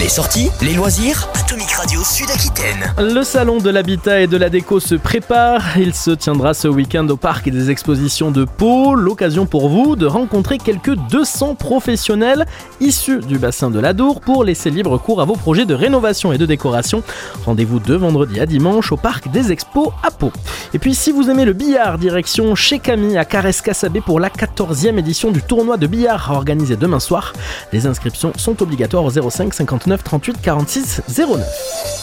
Les sorties, les loisirs, Atomic Radio Sud-Aquitaine. Le salon de l'habitat et de la déco se prépare. Il se tiendra ce week-end au parc des expositions de Pau. L'occasion pour vous de rencontrer quelques 200 professionnels issus du bassin de l'Adour pour laisser libre cours à vos projets de rénovation et de décoration. Rendez-vous de vendredi à dimanche au parc des expos à Pau. Et puis si vous aimez le billard, direction chez Camille à Carrez-Cassabé pour la 14e édition du tournoi de billard organisé demain soir. Les inscriptions sont obligatoires au 05 59 38 46 09.